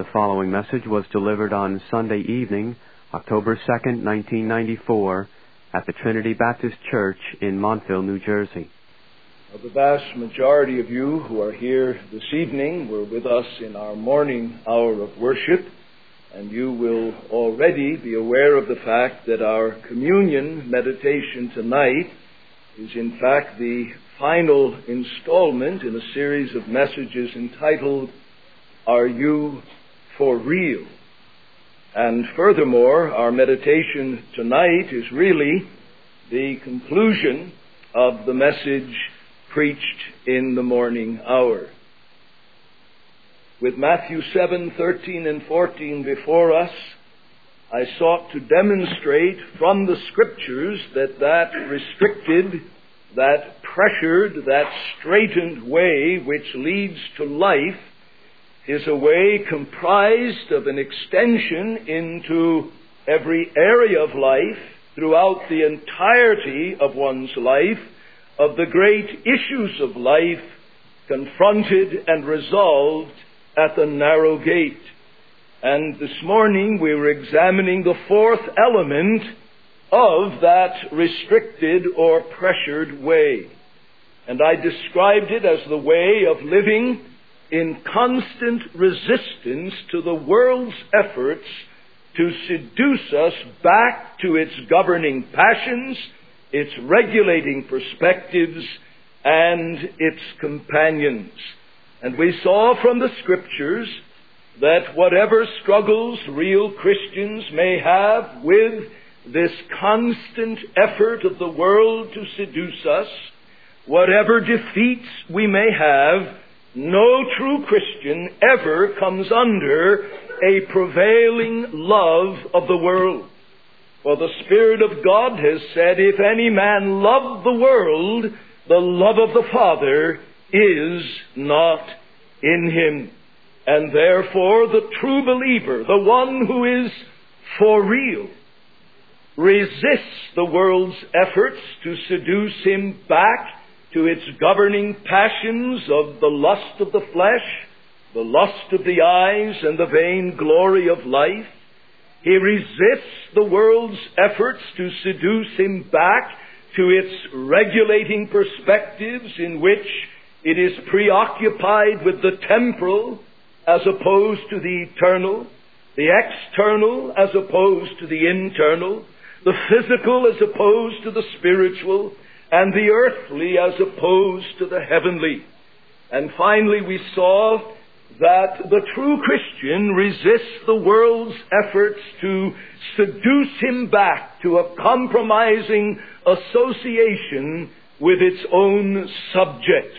The following message was delivered on Sunday evening, October 2nd, 1994, at the Trinity Baptist Church in Montville, New Jersey. The vast majority of you who are here this evening were with us in our morning hour of worship, and you will already be aware of the fact that our communion meditation tonight is in fact the final installment in a series of messages entitled, Are You for Real? And furthermore, our meditation tonight is really the conclusion of the message preached in the morning hour. With Matthew 7:13 and 14 before us, I sought to demonstrate from the Scriptures that restricted, that pressured, that straightened way which leads to life is a way comprised of an extension into every area of life, throughout the entirety of one's life, of the great issues of life confronted and resolved at the narrow gate. And this morning we were examining the fourth element of that restricted or pressured way. And I described it as the way of living in constant resistance to the world's efforts to seduce us back to its governing passions, its regulating perspectives, and its companions. And we saw from the Scriptures that whatever struggles real Christians may have with this constant effort of the world to seduce us, whatever defeats we may have, no true Christian ever comes under a prevailing love of the world. For the Spirit of God has said, if any man love the world, the love of the Father is not in him. And therefore the true believer, the one who is for real, resists the world's efforts to seduce him back to its governing passions of the lust of the flesh, the lust of the eyes, and the vain glory of life. He resists the world's efforts to seduce him back to its regulating perspectives in which it is preoccupied with the temporal as opposed to the eternal, the external as opposed to the internal, the physical as opposed to the spiritual, and the earthly as opposed to the heavenly. And finally we saw that the true Christian resists the world's efforts to seduce him back to a compromising association with its own subjects.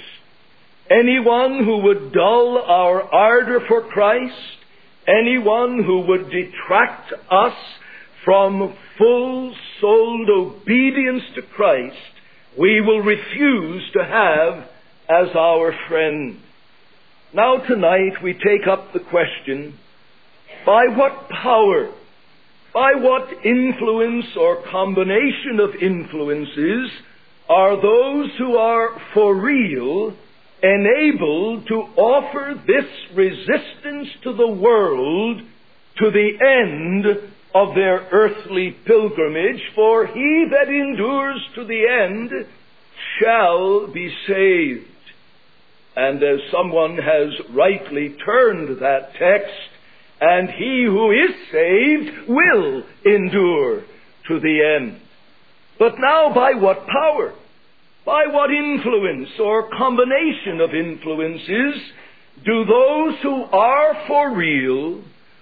Anyone who would dull our ardor for Christ, anyone who would detract us from full-souled obedience to Christ, we will refuse to have as our friend. Now tonight we take up the question, by what power, by what influence or combination of influences are those who are for real enabled to offer this resistance to the world to the end of their earthly pilgrimage? For he that endures to the end shall be saved. And as someone has rightly turned that text, and he who is saved will endure to the end. But now by what power? By what influence or combination of influences do those who are for real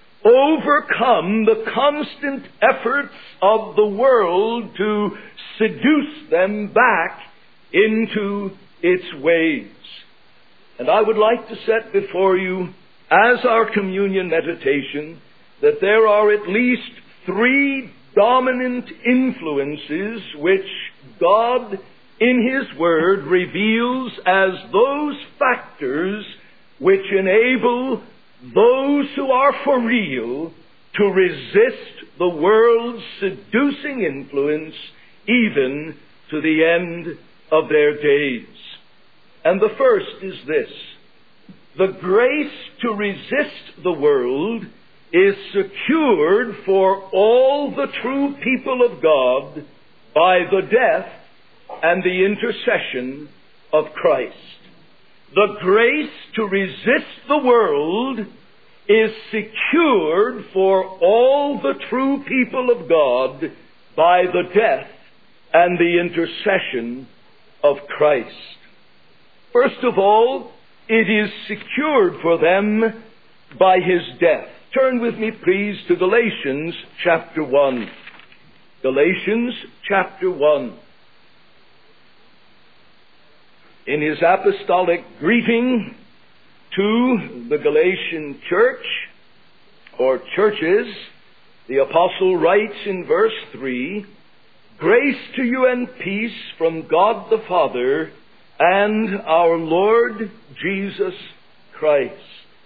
overcome the constant efforts of the world to seduce them back into its ways? And I would like to set before you, as our communion meditation, that there are at least three dominant influences which God in His Word reveals as those factors which enable those who are for real to resist the world's seducing influence even to the end of their days. And the first is this: The grace to resist the world is secured for all the true people of God by the death and the intercession of Christ. The grace to resist the world is secured for all the true people of God by the death and the intercession of Christ. First of all, it is secured for them by His death. Turn with me, please, to Galatians chapter 1. Galatians chapter 1. In his apostolic greeting to the Galatian church, or churches, the apostle writes in verse 3, "Grace to you and peace from God the Father and our Lord Jesus Christ."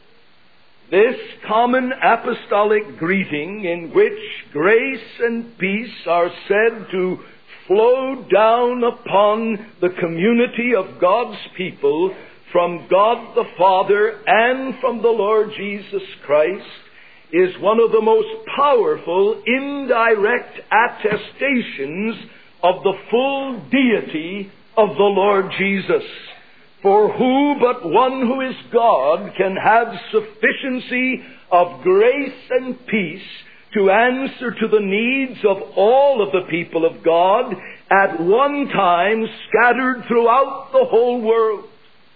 This common apostolic greeting, in which grace and peace are said to flow down upon the community of God's people from God the Father and from the Lord Jesus Christ, is one of the most powerful indirect attestations of the full deity of the Lord Jesus. For who but one who is God can have sufficiency of grace and peace to answer to the needs of all of the people of God at one time scattered throughout the whole world?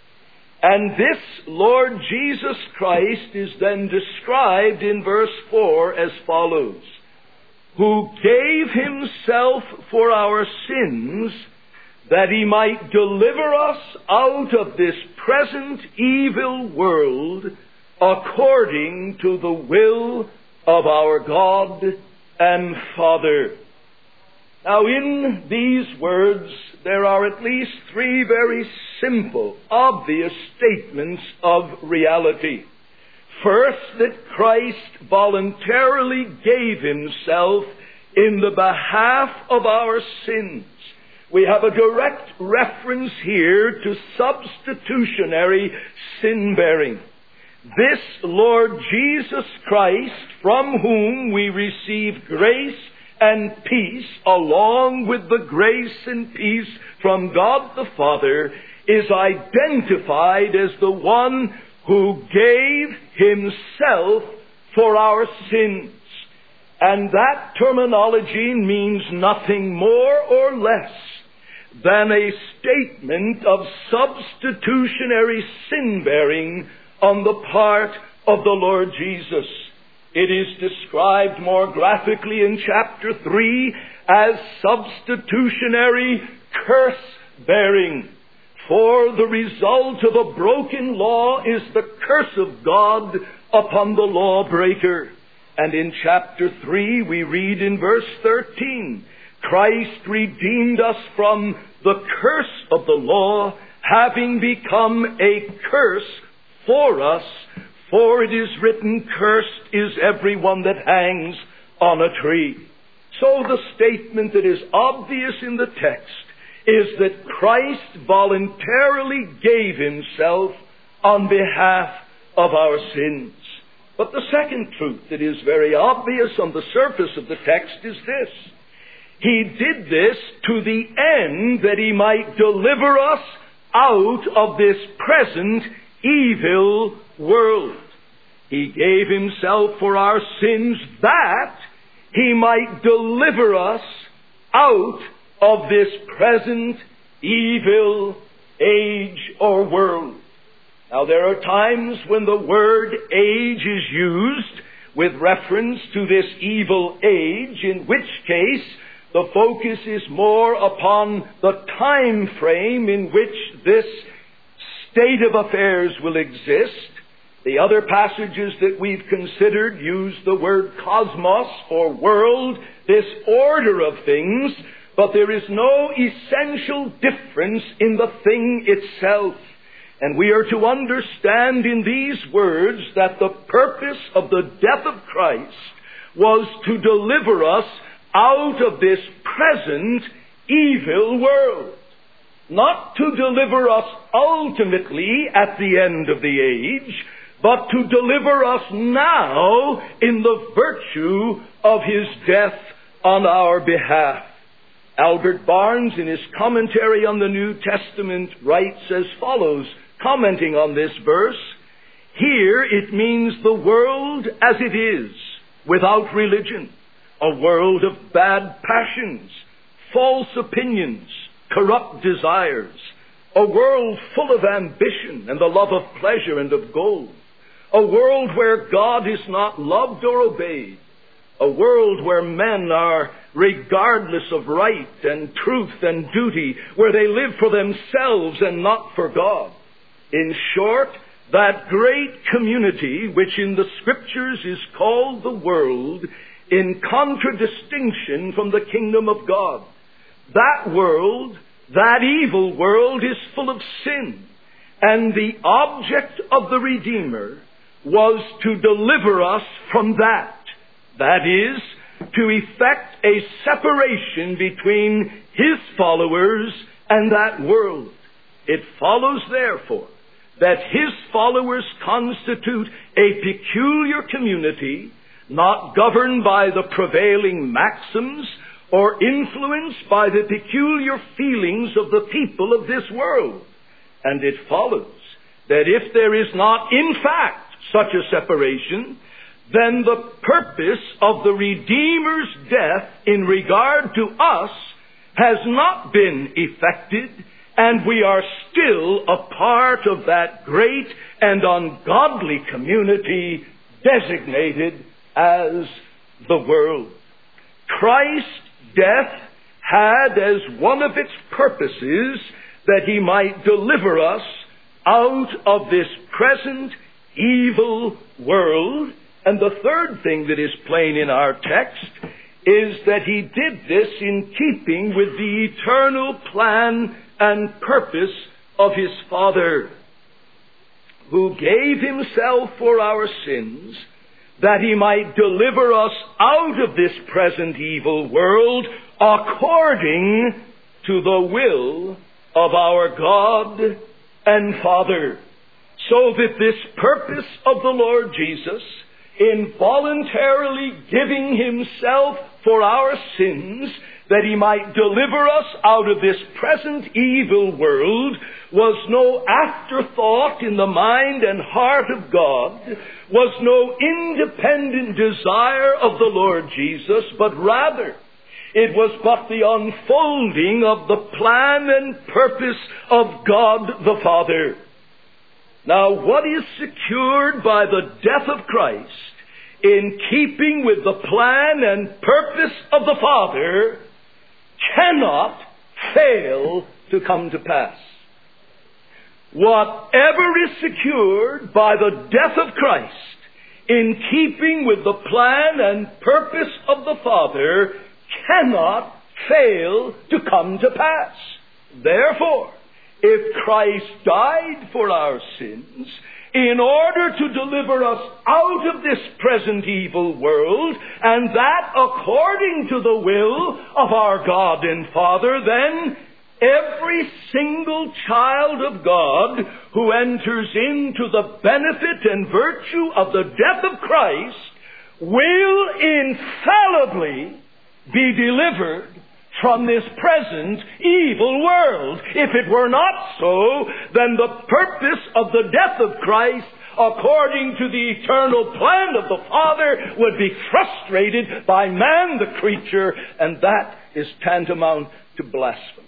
And this Lord Jesus Christ is then described in verse 4 as follows: "Who gave Himself for our sins, that He might deliver us out of this present evil world, according to the will of our God and Father." Now, in these words, there are at least three very simple, obvious statements of reality. First, that Christ voluntarily gave Himself in the behalf of our sins. We have a direct reference here to substitutionary sin-bearing. This Lord Jesus Christ, from whom we receive grace and peace, along with the grace and peace from God the Father, is identified as the one who gave Himself for our sins. And that terminology means nothing more or less than a statement of substitutionary sin-bearing on the part of the Lord Jesus. It is described more graphically in chapter 3 as substitutionary curse-bearing. For the result of a broken law is the curse of God upon the lawbreaker. And in chapter 3 we read in verse 13, "Christ redeemed us from the curse of the law, having become a curse for us. For it is written, cursed is everyone that hangs on a tree." So the statement that is obvious in the text is that Christ voluntarily gave Himself on behalf of our sins. But the second truth that is very obvious on the surface of the text is this: He did this to the end that He might deliver us out of this present evil world. He gave Himself for our sins that He might deliver us out of this present evil age or world. Now, there are times when the word age is used with reference to this evil age, in which case the focus is more upon the time frame in which this state of affairs will exist. The other passages that we've considered use the word cosmos, or world, this order of things, but there is no essential difference in the thing itself. And we are to understand in these words that the purpose of the death of Christ was to deliver us out of this present evil world. not to deliver us ultimately at the end of the age, but to deliver us now in the virtue of his death on our behalf. Albert Barnes, in his commentary on the New Testament, writes as follows, commenting on this verse, "Here it means the world as it is, without religion, a world of bad passions, false opinions, corrupt desires, a world full of ambition and the love of pleasure and of gold, a world where God is not loved or obeyed, a world where men are regardless of right and truth and duty, where they live for themselves and not for God. In short, that great community which in the Scriptures is called the world, in contradistinction from the kingdom of God. That world, that evil world, is full of sin, and the object of the Redeemer was to deliver us from that. That is, to effect a separation between his followers and that world. It follows, therefore, that his followers constitute a peculiar community, not governed by the prevailing maxims or influenced by the peculiar feelings of the people of this world. And it follows that if there is not, in fact, such a separation, then the purpose of the Redeemer's death in regard to us has not been effected, and we are still a part of that great and ungodly community designated as the world. Christ's death had as one of its purposes that he might deliver us out of this present evil world. And the third thing that is plain in our text is that he did this in keeping with the eternal plan and purpose of his Father, who gave himself for our sins, that he might deliver us out of this present evil world according to the will of our God and Father. So that this purpose of the Lord Jesus, in voluntarily giving himself for our sins, that he might deliver us out of this present evil world, was no afterthought in the mind and heart of God, was no independent desire of the Lord Jesus, but rather it was but the unfolding of the plan and purpose of God the Father. Now, what is secured by the death of Christ, in keeping with the plan and purpose of the Father, cannot fail to come to pass. Whatever is secured by the death of Christ, in keeping with the plan and purpose of the Father, cannot fail to come to pass. Therefore, if Christ died for our sins, in order to deliver us out of this present evil world, and that according to the will of our God and Father, then every single child of God who enters into the benefit and virtue of the death of Christ will infallibly be delivered from this present evil world. If it were not so, then the purpose of the death of Christ, according to the eternal plan of the Father, would be frustrated by man the creature, and that is tantamount to blasphemy.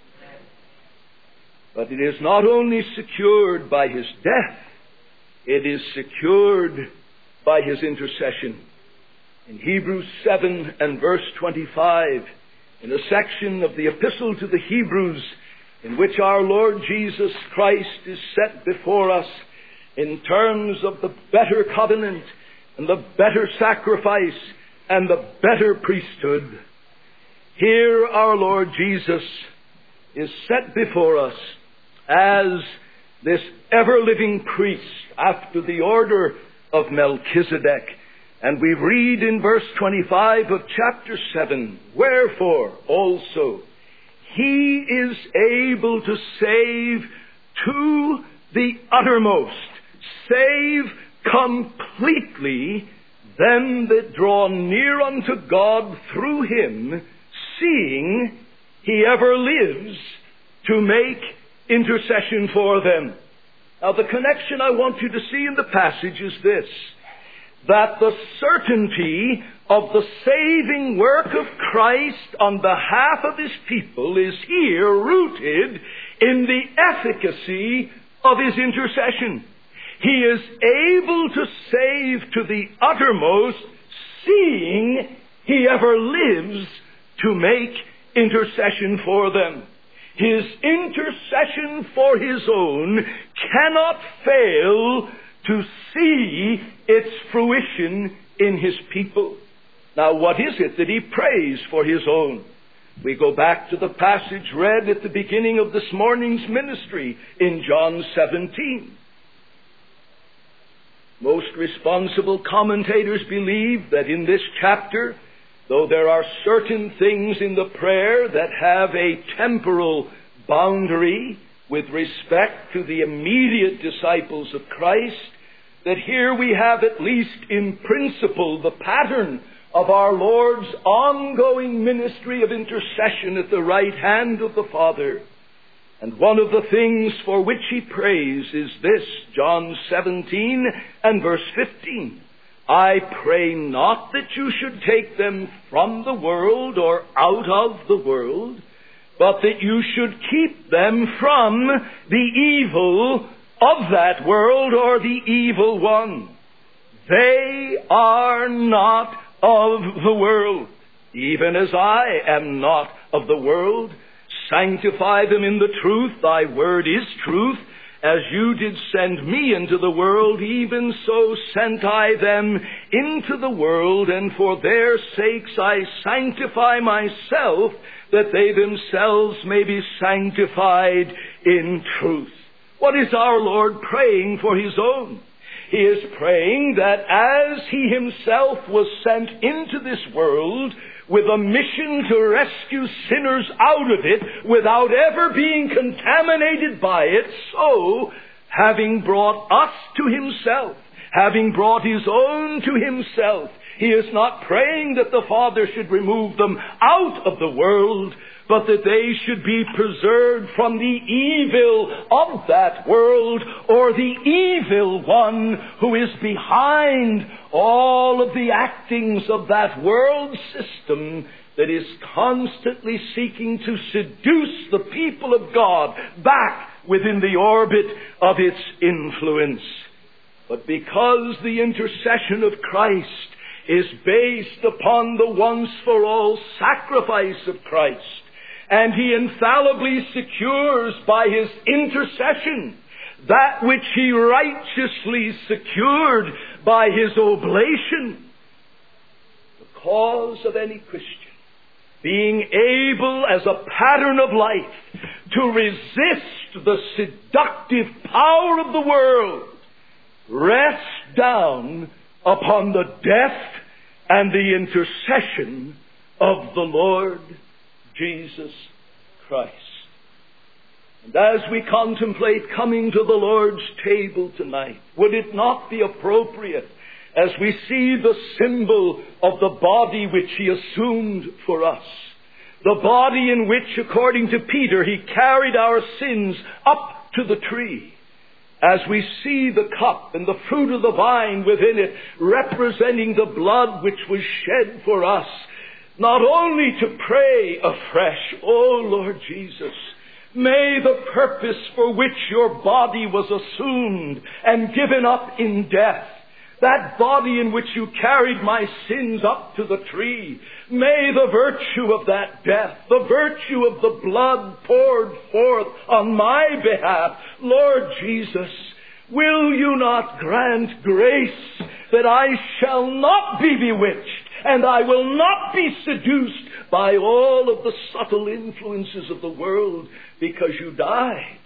But it is not only secured by his death, it is secured by his intercession. In Hebrews 7 and verse 25, in a section of the Epistle to the Hebrews, in which our Lord Jesus Christ is set before us in terms of the better covenant and the better sacrifice and the better priesthood, here our Lord Jesus is set before us as this ever-living priest after the order of Melchizedek. And we read in verse 25 of chapter 7, "Wherefore also He is able to save to the uttermost, save completely them that draw near unto God through him, seeing he ever lives to make intercession for them. Now, the connection I want you to see in the passage is this, that the certainty of the saving work of Christ on behalf of his people is here rooted in the efficacy of his intercession. He is able to save to the uttermost, seeing he ever lives to make intercession for them. His intercession for his own cannot fail to see its fruition in his people. Now, what is it that he prays for his own? We go back to the passage read at the beginning of this morning's ministry in John 17. Most responsible commentators believe that in this chapter, though there are certain things in the prayer that have a temporal boundary with respect to the immediate disciples of Christ, that here we have at least in principle the pattern of our Lord's ongoing ministry of intercession at the right hand of the Father. And one of the things for which he prays is this, John 17 and verse 15. I pray not that you should take them from the world or out of the world, but that you should keep them from the evil of that world or the evil one. They are not of the world, even as I am not of the world. Sanctify them in the truth. Thy word is truth. As you did send me into the world, even so sent I them into the world, and for their sakes I sanctify myself, that they themselves may be sanctified in truth. What is our Lord praying for his own? He is praying that as he himself was sent into this world with a mission to rescue sinners out of it without ever being contaminated by it, so, having brought us to himself, having brought his own to himself, he is not praying that the Father should remove them out of the world, but that they should be preserved from the evil of that world, or the evil one who is behind all of the actings of that world system that is constantly seeking to seduce the people of God back within the orbit of its influence. But because the intercession of Christ is based upon the once-for-all sacrifice of Christ, and he infallibly secures by his intercession that which he righteously secured by his oblation, the cause of any Christian being able as a pattern of life to resist the seductive power of the world rests down upon the death and the intercession of the Lord Jesus Christ. And as we contemplate coming to the Lord's table tonight, would it not be appropriate, as we see the symbol of the body which he assumed for us, the body in which, according to Peter, he carried our sins up to the tree, as we see the cup and the fruit of the vine within it, representing the blood which was shed for us, not only to pray afresh, O Lord Jesus, may the purpose for which your body was assumed and given up in death, that body in which you carried my sins up to the tree, may the virtue of that death, the virtue of the blood poured forth on my behalf, Lord Jesus, will you not grant grace that I shall not be bewitched, and I will not be seduced by all of the subtle influences of the world, because you died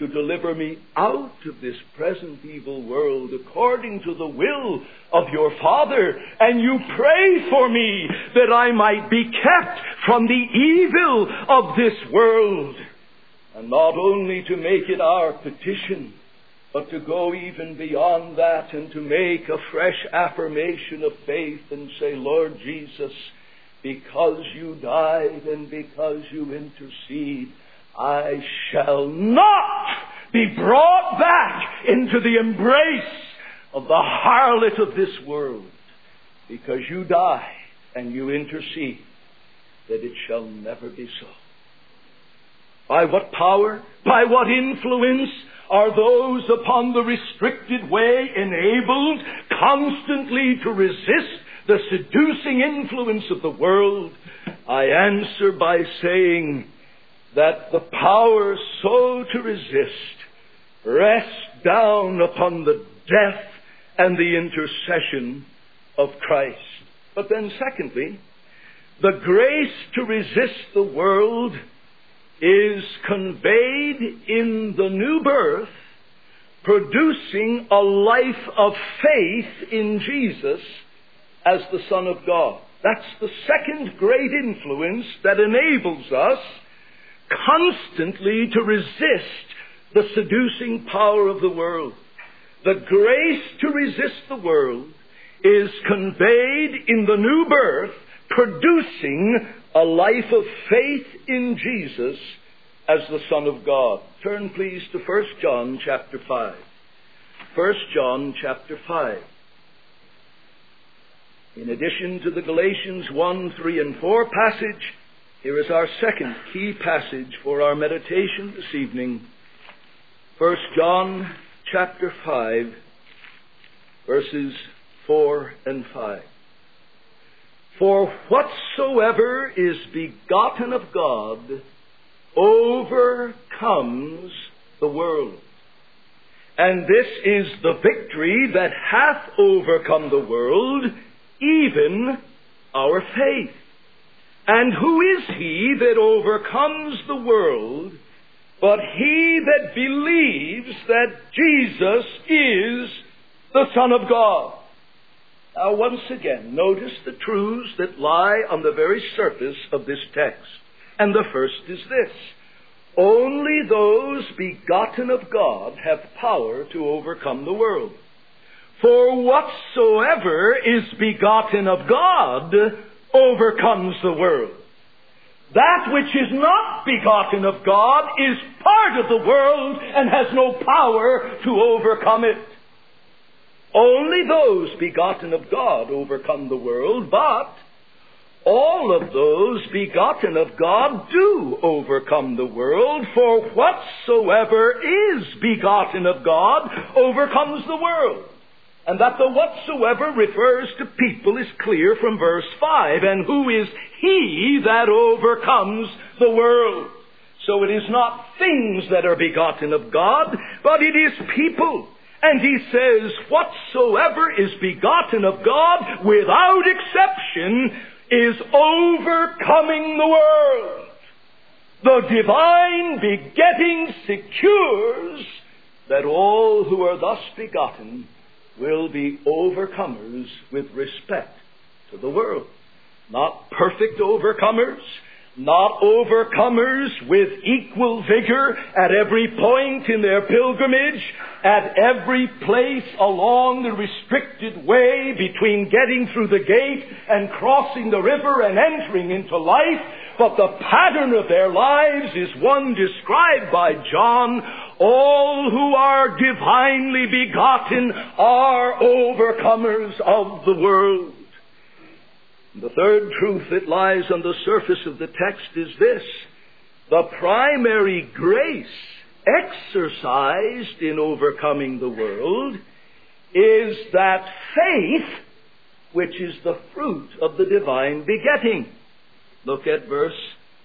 to deliver me out of this present evil world according to the will of your Father. And you pray for me that I might be kept from the evil of this world. And not only to make it our petition, but to go even beyond that and to make a fresh affirmation of faith and say, Lord Jesus, because you died and because you intercede, I shall not be brought back into the embrace of the harlot of this world. Because you die and you intercede, that it shall never be so. By what power, by what influence are those upon the restricted way enabled constantly to resist the seducing influence of the world? I answer by saying that the power so to resist rests down upon the death and the intercession of Christ. But then secondly, the grace to resist the world is conveyed in the new birth, producing a life of faith in Jesus as the Son of God. That's the second great influence that enables us constantly to resist the seducing power of the world. The grace to resist the world is conveyed in the new birth, producing a life of faith in Jesus as the Son of God. Turn please to 1 John chapter 5. 1 John chapter 5. In addition to the Galatians 1, 3, and 4 passage, here is our second key passage for our meditation this evening. 1 John chapter 5, verses 4 and 5. For whatsoever is begotten of God overcomes the world. And this is the victory that hath overcome the world, even our faith. And who is he that overcomes the world but he that believes that Jesus is the Son of God? Now, once again, notice the truths that lie on the very surface of this text. And the first is this: only those begotten of God have power to overcome the world. For whatsoever is begotten of God overcomes the world. That which is not begotten of God is part of the world and has no power to overcome it. Only those begotten of God overcome the world, but all of those begotten of God do overcome the world, for whatsoever is begotten of God overcomes the world. And that the whatsoever refers to people is clear from verse 5. And who is he that overcomes the world? So it is not things that are begotten of God, but it is people. And he says, whatsoever is begotten of God, without exception, is overcoming the world. The divine begetting secures that all who are thus begotten will be overcomers with respect to the world. Not perfect overcomers, not overcomers with equal vigor at every point in their pilgrimage, at every place along the restricted way between getting through the gate and crossing the river and entering into life, but the pattern of their lives is one described by John: all who are divinely begotten are overcomers of the world. The third truth that lies on the surface of the text is this: the primary grace exercised in overcoming the world is that faith which is the fruit of the divine begetting. Look at verse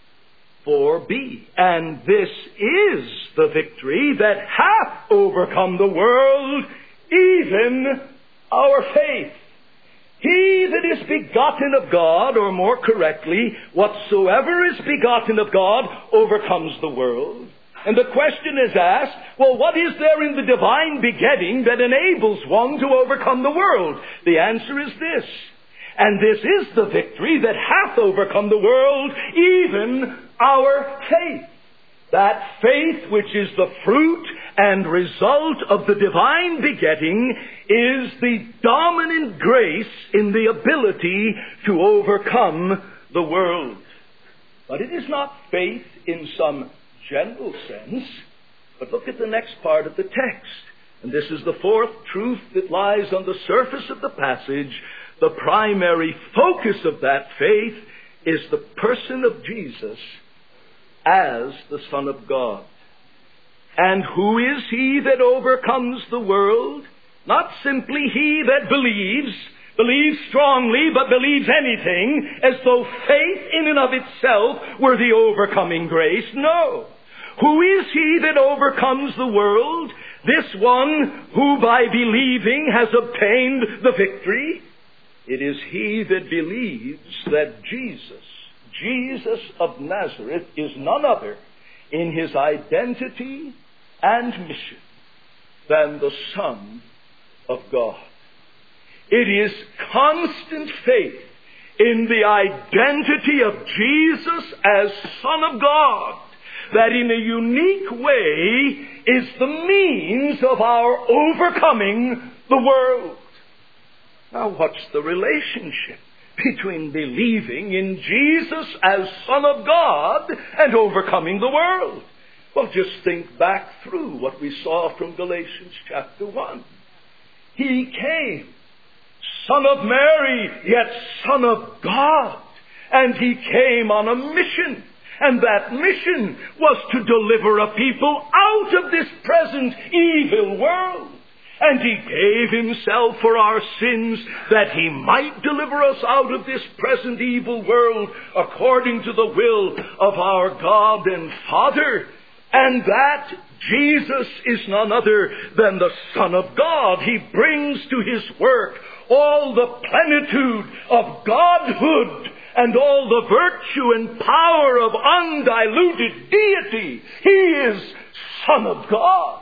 4b. And this is the victory that hath overcome the world, even our faith. He that is begotten of God, or more correctly, whatsoever is begotten of God, overcomes the world. And the question is asked, well, what is there in the divine begetting that enables one to overcome the world? The answer is this. And this is the victory that hath overcome the world, even our faith. That faith which is the fruit and result of the divine begetting is the dominant grace in the ability to overcome the world. But it is not faith in some general sense. But look at the next part of the text. And this is the fourth truth that lies on the surface of the passage. The primary focus of that faith is the person of Jesus as the Son of God. And who is he that overcomes the world? Not simply he that believes strongly, but believes anything, as though faith in and of itself were the overcoming grace. No. Who is he that overcomes the world? This one who by believing has obtained the victory. It is he that believes that Jesus of Nazareth, is none other in his identity and mission than the Son of God. It is constant faith in the identity of Jesus as Son of God that in a unique way is the means of our overcoming the world. Now, what's the relationship between believing in Jesus as Son of God and overcoming the world? Well, just think back through what we saw from Galatians chapter 1. He came, Son of Mary, yet Son of God. And he came on a mission. And that mission was to deliver a people out of this present evil world. And he gave himself for our sins that he might deliver us out of this present evil world according to the will of our God and Father. And that Jesus is none other than the Son of God. He brings to his work all the plenitude of Godhood and all the virtue and power of undiluted deity. He is Son of God.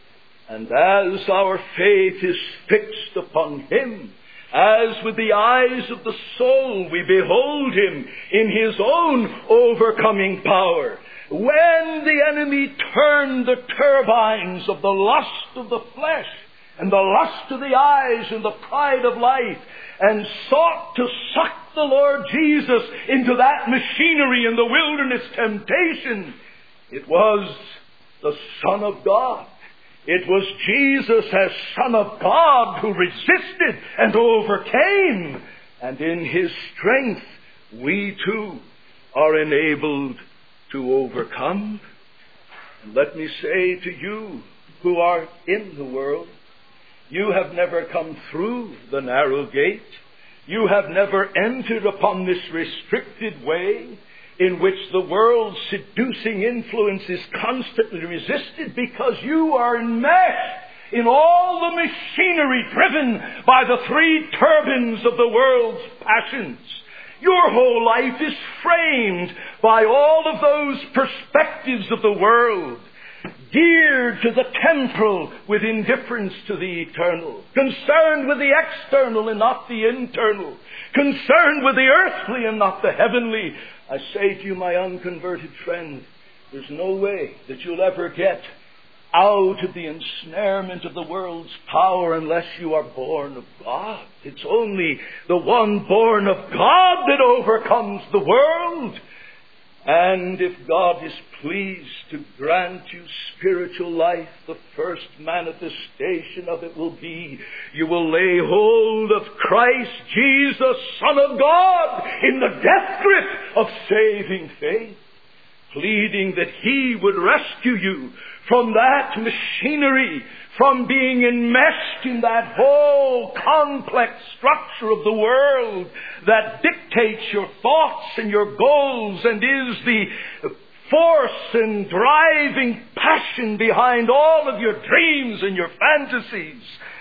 And as our faith is fixed upon him, as with the eyes of the soul we behold him in his own overcoming power, when the enemy turned the turbines of the lust of the flesh and the lust of the eyes and the pride of life and sought to suck the Lord Jesus into that machinery in the wilderness temptation, it was the Son of God. It was Jesus as Son of God who resisted and overcame. And in his strength, we too are enabled to overcome. And let me say to you who are in the world, you have never come through the narrow gate. You have never entered upon this restricted way in which the world's seducing influence is constantly resisted, because you are enmeshed in all the machinery driven by the three turbines of the world's passions. Your whole life is framed by all of those perspectives of the world, geared to the temporal with indifference to the eternal, concerned with the external and not the internal, concerned with the earthly and not the heavenly. I say to you, my unconverted friend, there's no way that you'll ever get out of the ensnarement of the world's power unless you are born of God. It's only the one born of God that overcomes the world. And if God is pleased to grant you spiritual life, the first manifestation of it will be you will lay hold of Christ Jesus, Son of God, in the death grip of saving faith, pleading that he would rescue you from that machinery, from being enmeshed in that whole complex structure of the world that dictates your thoughts and your goals and is the force and driving passion behind all of your dreams and your fantasies.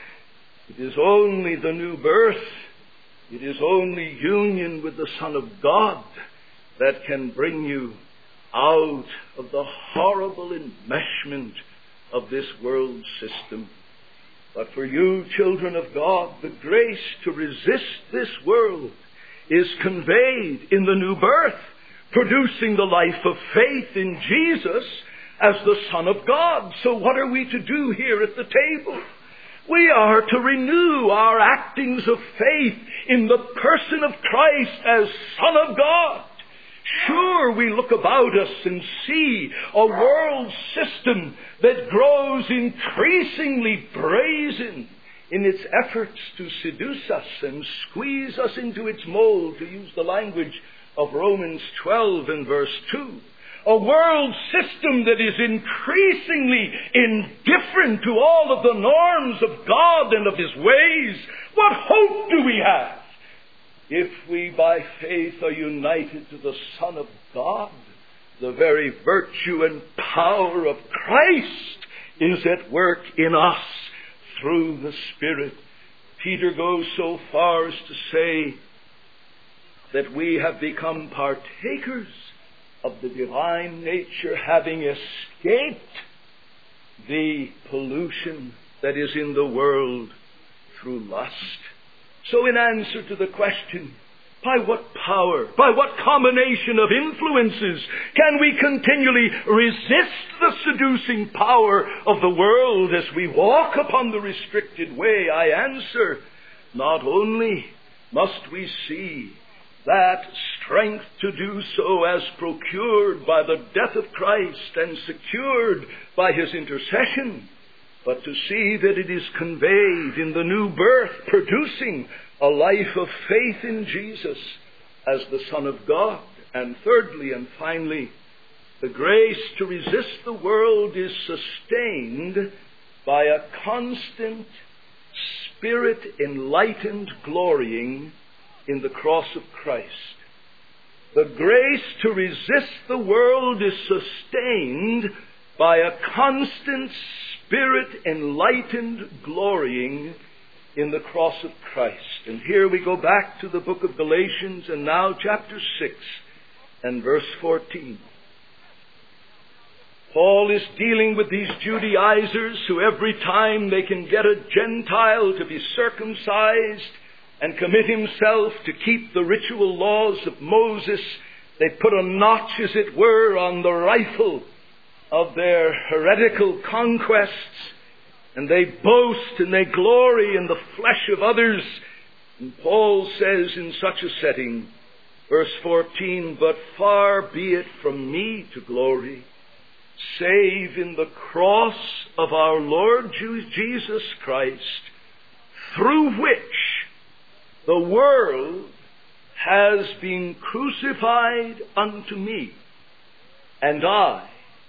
It is only the new birth, it is only union with the Son of God that can bring you out of the horrible enmeshment of this world system. But for you, children of God, the grace to resist this world is conveyed in the new birth, producing the life of faith in Jesus as the Son of God. So what are we to do here at the table? We are to renew our actings of faith in the person of Christ as Son of God. Sure, we look about us and see a world system that grows increasingly brazen in its efforts to seduce us and squeeze us into its mold, to use the language of Romans 12 and verse 2. A world system that is increasingly indifferent to all of the norms of God and of His ways. What hope do we have? If we by faith are united to the Son of God, the very virtue and power of Christ is at work in us through the Spirit. Peter goes so far as to say that we have become partakers of the divine nature, having escaped the pollution that is in the world through lust. So in answer to the question, by what power, by what combination of influences can we continually resist the seducing power of the world as we walk upon the restricted way? I answer, not only must we see that strength to do so as procured by the death of Christ and secured by His intercession, but to see that it is conveyed in the new birth, producing a life of faith in Jesus as the Son of God. And thirdly and finally, the grace to resist the world is sustained by a constant, Spirit-enlightened glorying in the cross of Christ. The grace to resist the world is sustained by a constant, Spirit-enlightened glorying in the cross of Christ. And here we go back to the book of Galatians, and now chapter 6 and verse 14. Paul is dealing with these Judaizers who every time they can get a Gentile to be circumcised and commit himself to keep the ritual laws of Moses, they put a notch, as it were, on the rifle of their heretical conquests, and they boast and they glory in the flesh of others. And Paul says in such a setting, verse 14, "But far be it from me to glory, save in the cross of our Lord Jesus Christ, through which the world has been crucified unto me, and I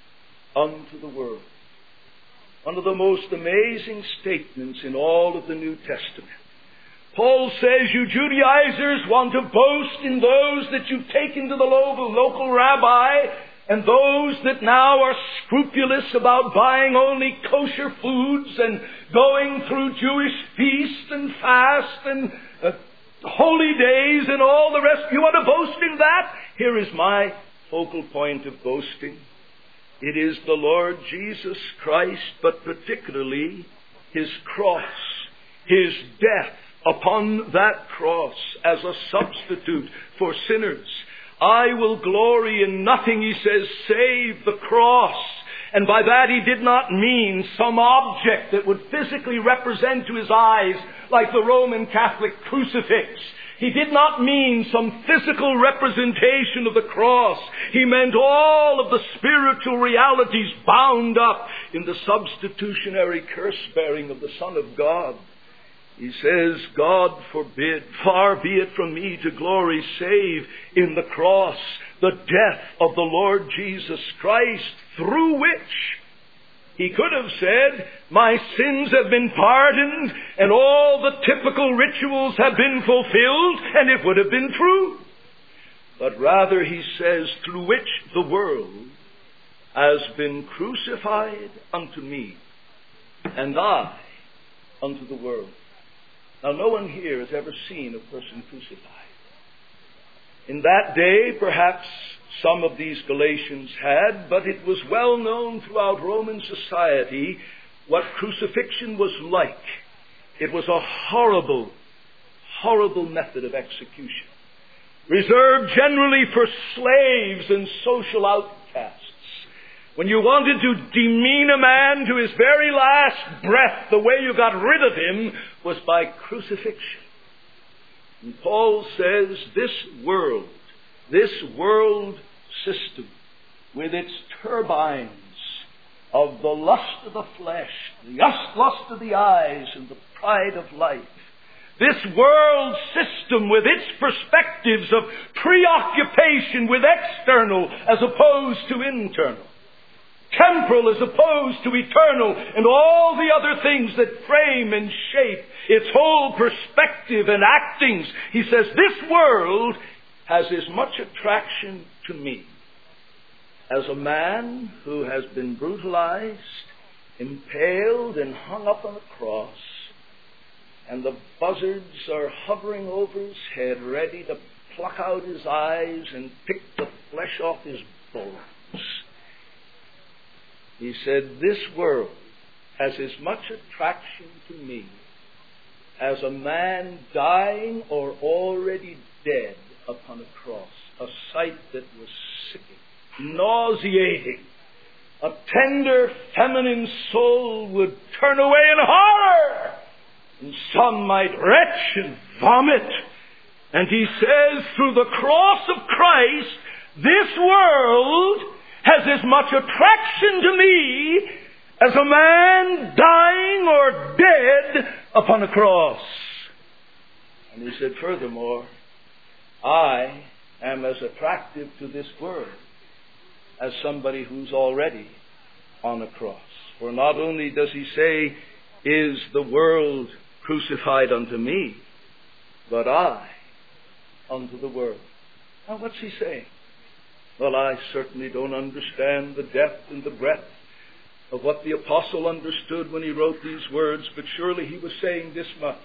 unto the world." One of the most amazing statements in all of the New Testament. Paul says, you Judaizers want to boast in those that you've taken to the local rabbi, and those that now are scrupulous about buying only kosher foods and going through Jewish feasts and fasts and holy days and all the rest. You want to boast in that? Here is my focal point of boasting. It is the Lord Jesus Christ, but particularly His cross, His death upon that cross as a substitute for sinners. I will glory in nothing, he says, save the cross. And by that he did not mean some object that would physically represent to his eyes, like the Roman Catholic crucifix. He did not mean some physical representation of the cross. He meant all of the spiritual realities bound up in the substitutionary curse-bearing of the Son of God. He says, God forbid, far be it from me to glory save in the cross, the death of the Lord Jesus Christ, through which he could have said, my sins have been pardoned and all the typical rituals have been fulfilled, and it would have been true. But rather he says, through which the world has been crucified unto me, and I unto the world. Now, no one here has ever seen a person crucified. In that day, perhaps some of these Galatians had, but it was well known throughout Roman society what crucifixion was like. It was a horrible, horrible method of execution, reserved generally for slaves and social outcasts. When you wanted to demean a man to his very last breath, the way you got rid of him was by crucifixion. And Paul says this world system, with its turbines of the lust of the flesh, the lust of the eyes, and the pride of life, this world system with its perspectives of preoccupation with external as opposed to internal, temporal as opposed to eternal, and all the other things that frame and shape its whole perspective and actings. He says, this world has as much attraction to me as a man who has been brutalized, impaled, and hung up on a cross, and the buzzards are hovering over his head, ready to pluck out his eyes and pick the flesh off his bones. He said, this world has as much attraction to me as a man dying or already dead upon a cross, a sight that was sickening, nauseating. A tender feminine soul would turn away in horror, and some might retch and vomit. And he says, through the cross of Christ, this world has as much attraction to me as a man dying or dead upon a cross. And he said, furthermore, I am as attractive to this world as somebody who's already on a cross. For not only does he say, is the world crucified unto me, but I unto the world. Now what's he saying? Well, I certainly don't understand the depth and the breadth of what the apostle understood when he wrote these words, but surely he was saying this much.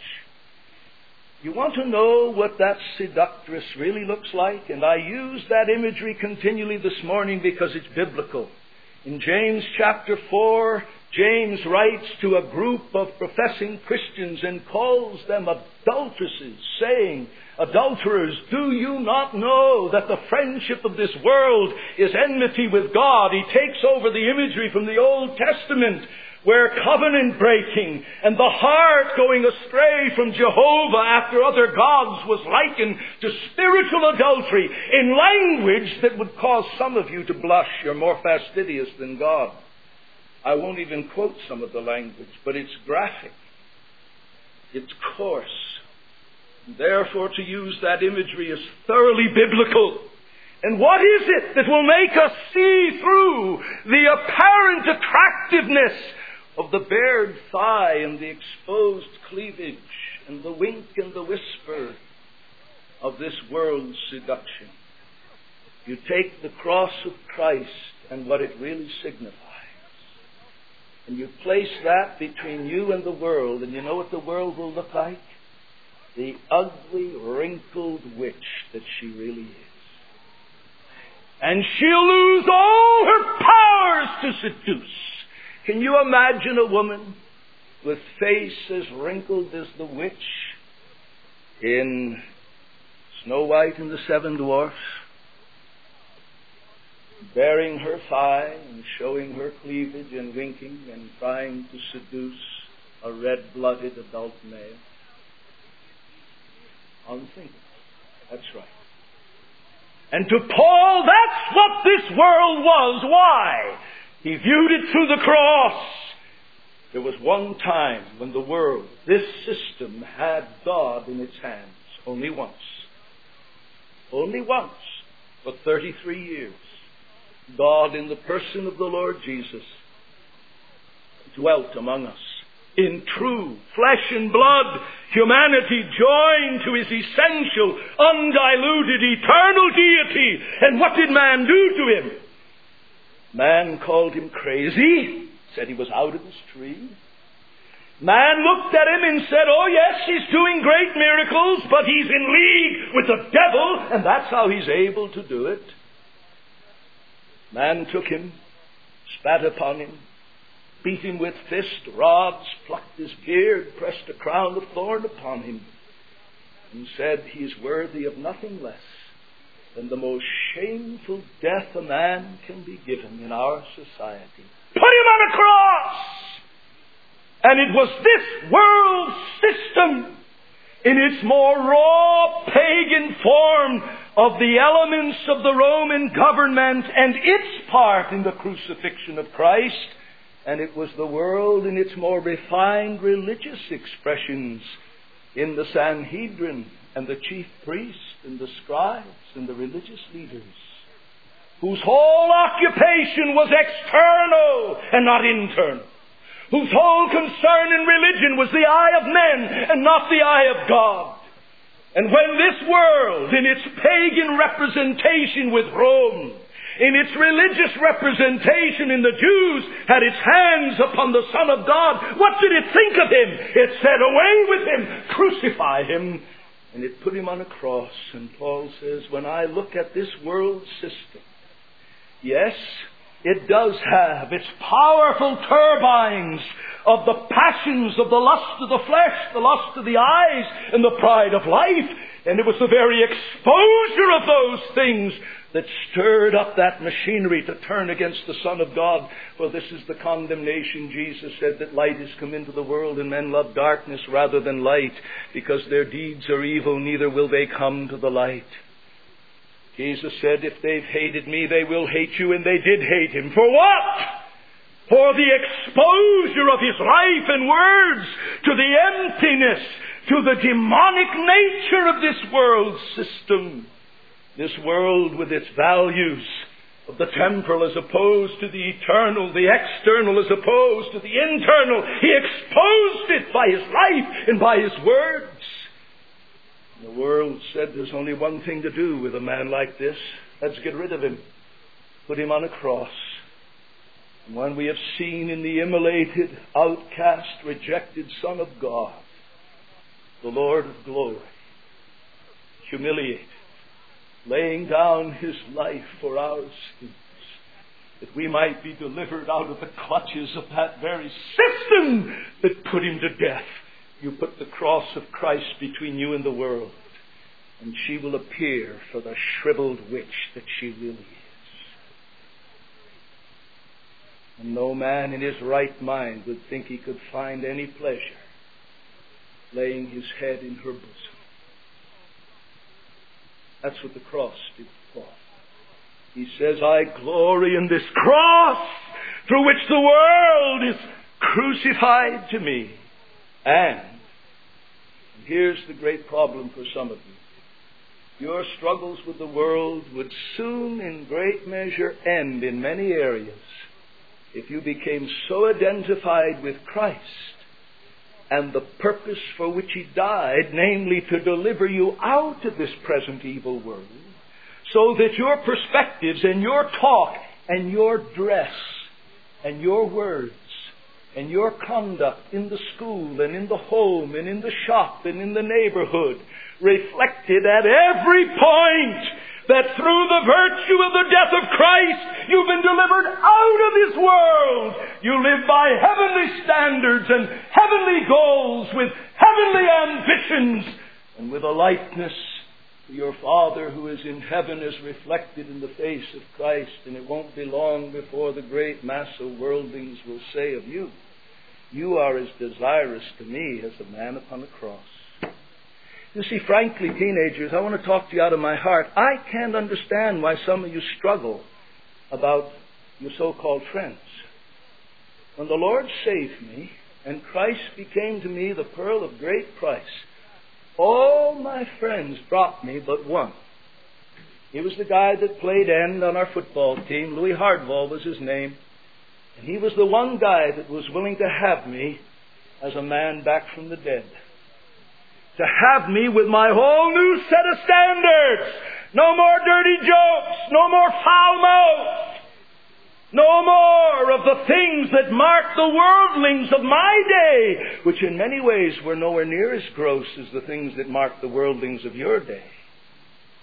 You want to know what that seductress really looks like? And I use that imagery continually this morning because it's biblical. In James chapter 4, James writes to a group of professing Christians and calls them adulteresses, saying, adulterers, do you not know that the friendship of this world is enmity with God? He takes over the imagery from the Old Testament, where covenant breaking and the heart going astray from Jehovah after other gods was likened to spiritual adultery in language that would cause some of you to blush. You're more fastidious than God. I won't even quote some of the language, but it's graphic. It's coarse. Therefore, to use that imagery is thoroughly biblical. And what is it that will make us see through the apparent attractiveness of the bared thigh and the exposed cleavage and the wink and the whisper of this world's seduction? You take the cross of Christ and what it really signifies, and you place that between you and the world, and you know what the world will look like? The ugly, wrinkled witch that she really is. And she'll lose all her powers to seduce. Can you imagine a woman with face as wrinkled as the witch in Snow White and the Seven Dwarfs, baring her thigh and showing her cleavage and winking and trying to seduce a red-blooded adult male? Unthinkable. That's right. And to Paul, that's what this world was. Why? He viewed it through the cross. There was one time when the world, this system, had God in its hands. Only once. Only once. For 33 years. God, in the person of the Lord Jesus, dwelt among us in true flesh and blood, humanity joined to his essential, undiluted, eternal deity. And what did man do to him? Man called him crazy, said he was out of his tree. Man looked at him and said, oh yes, he's doing great miracles, but he's in league with the devil, and that's how he's able to do it. Man took him, spat upon him, beat him with fist, rods, plucked his beard, pressed a crown of thorn upon him, and said he is worthy of nothing less than the most shameful death a man can be given in our society. Put him on a cross! And it was this world system, in its more raw pagan form, of the elements of the Roman government and its part in the crucifixion of Christ, and it was the world in its more refined religious expressions in the Sanhedrin and the chief priests and the scribes and the religious leaders, whose whole occupation was external and not internal, whose whole concern in religion was the eye of men and not the eye of God. And when this world, in its pagan representation with Rome, in its religious representation in the Jews, had its hands upon the Son of God, what did it think of him? It said, away with him, crucify him. And it put him on a cross. And Paul says, when I look at this world system, yes, it does have its powerful turbines of the passions of the lust of the flesh, the lust of the eyes, and the pride of life. And it was the very exposure of those things that stirred up that machinery to turn against the Son of God. For this is the condemnation. Jesus said that light has come into the world, and men love darkness rather than light, because their deeds are evil, neither will they come to the light. Jesus said, if they've hated me, they will hate you, and they did hate him. For what? For the exposure of his life and words to the emptiness, to the demonic nature of this world system. This world with its values of the temporal as opposed to the eternal, the external as opposed to the internal. He exposed it by his life and by his words. The world said there's only one thing to do with a man like this. Let's get rid of him. Put him on a cross. And when we have seen in the immolated, outcast, rejected Son of God, the Lord of glory, humiliated, laying down his life for our sins, that we might be delivered out of the clutches of that very system that put him to death. You put the cross of Christ between you and the world, and she will appear for the shriveled witch that she really is. And no man in his right mind would think he could find any pleasure laying his head in her bosom. That's what the cross did for Paul. He says, I glory in this cross through which the world is crucified to me. And here's the great problem for some of you. Your struggles with the world would soon in great measure end in many areas if you became so identified with Christ and the purpose for which he died, namely to deliver you out of this present evil world, so that your perspectives and your talk and your dress and your words and your conduct in the school and in the home and in the shop and in the neighborhood reflected at every point that through the virtue of the death of Christ, you've been delivered out of this world. You live by heavenly standards and heavenly goals with heavenly ambitions and with a likeness to your Father who is in heaven as reflected in the face of Christ. And it won't be long before the great mass of worldlings will say of you, you are as desirous to me as a man upon a cross. You see, frankly, teenagers, I want to talk to you out of my heart. I can't understand why some of you struggle about your so-called friends. When the Lord saved me and Christ became to me the pearl of great price, all my friends dropped me but one. He was the guy that played end on our football team. Louis Hardball was his name. And he was the one guy that was willing to have me as a man back from the dead. To have me with my whole new set of standards. No more dirty jokes. No more foul mouth. No more of the things that mark the worldlings of my day, which in many ways were nowhere near as gross as the things that mark the worldlings of your day.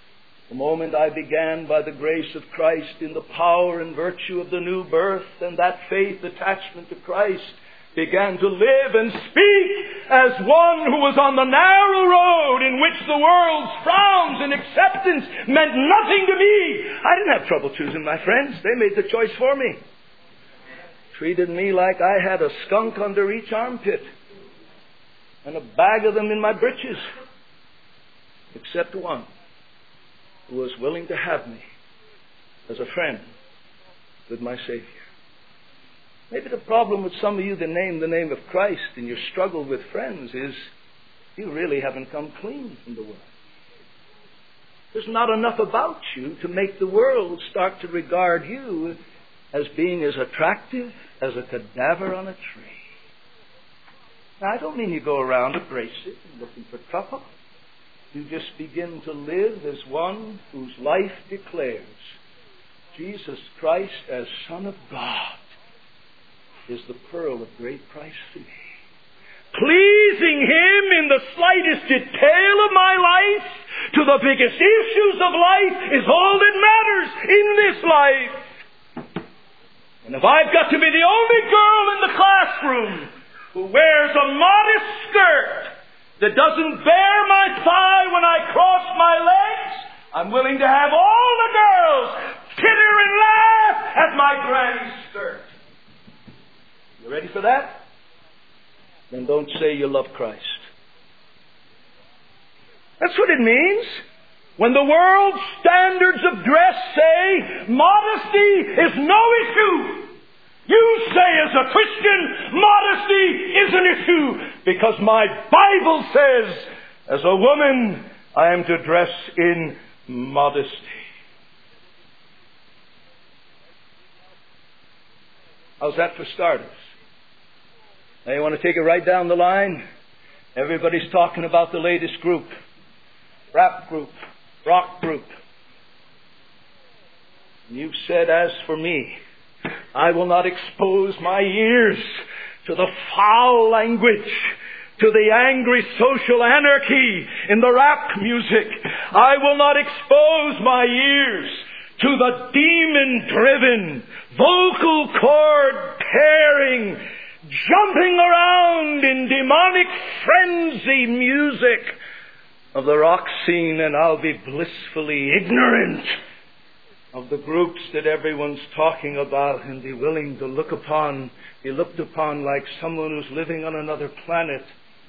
The moment I began, by the grace of Christ, in the power and virtue of the new birth and that faith attachment to Christ, began to live and speak as one who was on the narrow road in which the world's frowns and acceptance meant nothing to me. I didn't have trouble choosing my friends. They made the choice for me. Treated me like I had a skunk under each armpit and a bag of them in my breeches. Except one who was willing to have me as a friend with my Savior. Maybe the problem with some of you that name the name of Christ in your struggle with friends is you really haven't come clean from the world. There's not enough about you to make the world start to regard you as being as attractive as a cadaver on a tree. Now, I don't mean you go around abrasive and looking for trouble. You just begin to live as one whose life declares Jesus Christ as Son of God is the pearl of great price to me. Pleasing Him in the slightest detail of my life, to the biggest issues of life, is all that matters in this life. And if I've got to be the only girl in the classroom who wears a modest skirt that doesn't bare my thigh when I cross my legs, I'm willing to have all the girls titter and laugh at my granny skirt. You ready for that? Then don't say you love Christ. That's what it means. When the world's standards of dress say modesty is no issue, you say as a Christian, modesty is an issue, because my Bible says, as a woman, I am to dress in modesty. How's that for starters? Now you want to take it right down the line? Everybody's talking about the latest group. Rap group, rock group. And you've said, as for me, I will not expose my ears to the foul language, to the angry social anarchy in the rap music. I will not expose my ears to the demon-driven, vocal cord tearing, jumping around in demonic frenzy music of the rock scene, and I'll be blissfully ignorant of the groups that everyone's talking about and be willing to be looked upon like someone who's living on another planet,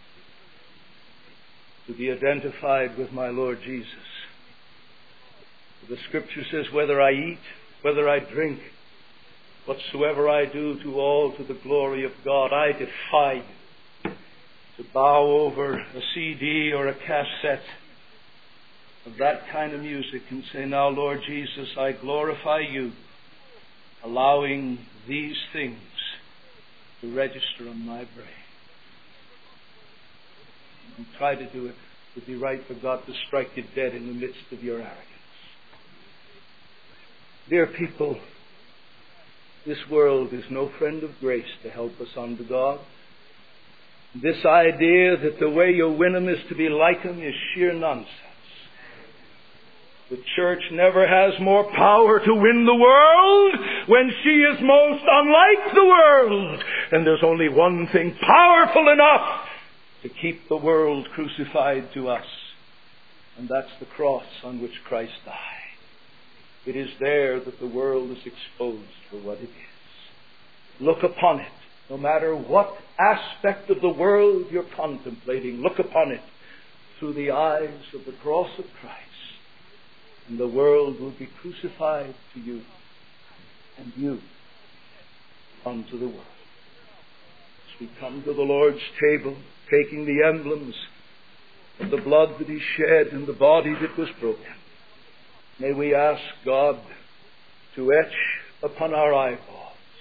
to be identified with my Lord Jesus. The Scripture says, whether I eat, whether I drink, whatsoever I do, do all to the glory of God. I defy you to bow over a CD or a cassette of that kind of music and say, now, Lord Jesus, I glorify you, allowing these things to register on my brain. And try to do it. It would be right for God to strike you dead in the midst of your arrogance. Dear people, this world is no friend of grace to help us unto God. This idea that the way you win them is to be like them is sheer nonsense. The church never has more power to win the world when she is most unlike the world. And there's only one thing powerful enough to keep the world crucified to us. And that's the cross on which Christ died. It is there that the world is exposed for what it is. Look upon it. No matter what aspect of the world you're contemplating, look upon it through the eyes of the cross of Christ. And the world will be crucified to you, and you unto the world. As we come to the Lord's table, taking the emblems of the blood that He shed and the body that was broken, may we ask God to etch upon our eyeballs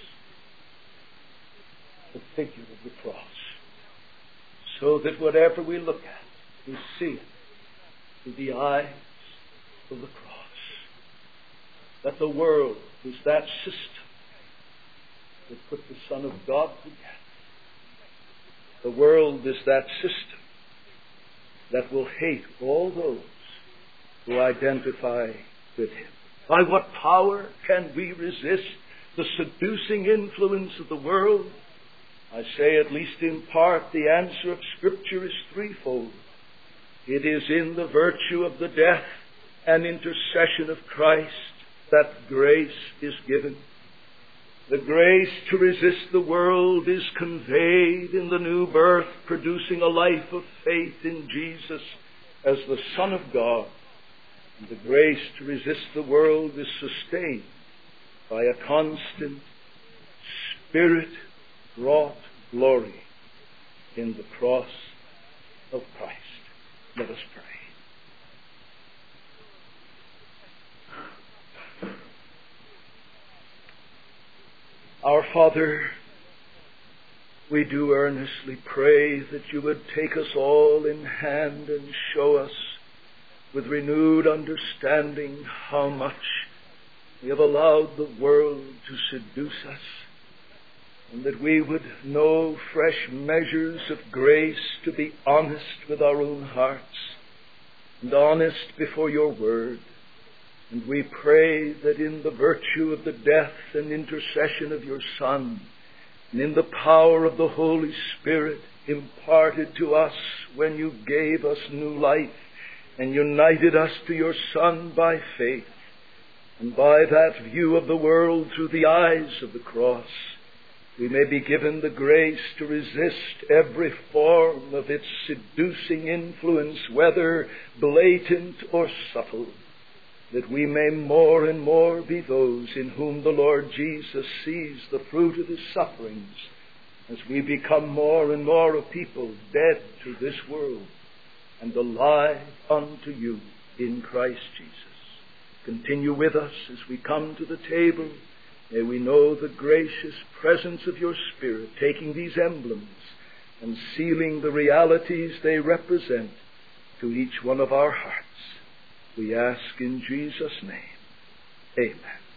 the figure of the cross, so that whatever we look at, we see it through the eyes of the cross. That the world is that system that put the Son of God together. The world is that system that will hate all those to identify with Him. By what power can we resist the seducing influence of the world? I say, at least in part, the answer of Scripture is threefold. It is in the virtue of the death and intercession of Christ that grace is given. The grace to resist the world is conveyed in the new birth, producing a life of faith in Jesus as the Son of God. And the grace to resist the world is sustained by a constant Spirit-wrought glory in the cross of Christ. Let us pray. Our Father, we do earnestly pray that you would take us all in hand and show us with renewed understanding how much we have allowed the world to seduce us, and that we would know fresh measures of grace to be honest with our own hearts and honest before your word. And we pray that in the virtue of the death and intercession of your Son, and in the power of the Holy Spirit imparted to us when you gave us new life and united us to your Son by faith, and by that view of the world through the eyes of the cross, we may be given the grace to resist every form of its seducing influence, whether blatant or subtle, that we may more and more be those in whom the Lord Jesus sees the fruit of his sufferings, as we become more and more a people dead to this world and alive unto you in Christ Jesus. Continue with us as we come to the table. May we know the gracious presence of your Spirit, taking these emblems and sealing the realities they represent to each one of our hearts. We ask in Jesus' name. Amen.